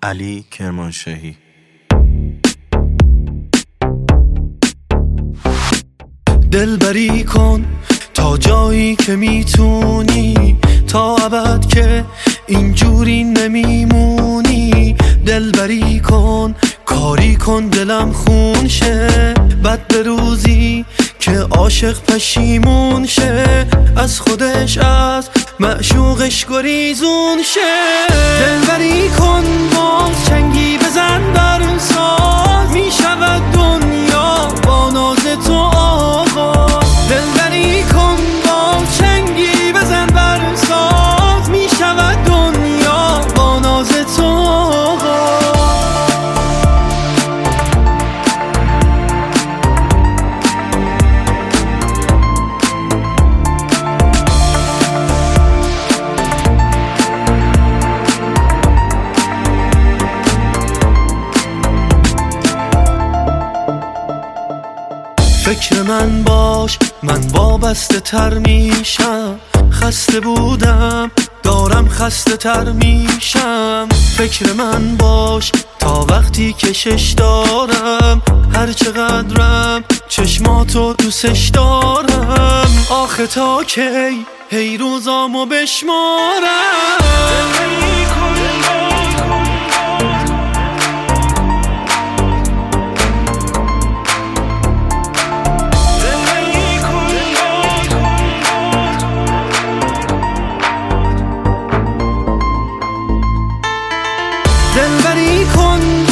علی کرمانشاهی. دلبری کن تا جایی که میتونی، تا ابد که اینجوری نمیمونی. دلبری کن کاری کن دلم خون شه، بد به روزی که عاشق پشیمون شه، از خودش از معشوقش گریزون شه. دلبری کن باز چنگی بزن بر ساز، میشود دنیا با ناز تو آغاز. دلبری کن باز چنگی بزن بر ساز، میشود دنیا با ناز تو آغاز. فکر من باش من وابسته تر میشم، خسته بودم دارم خسته تر میشم. فکر من باش تا وقتی کشش دارم، هر چقدرم چشماتو دوستش دارم. آخه تا کی هی روزامو بشمارم. دلبری کن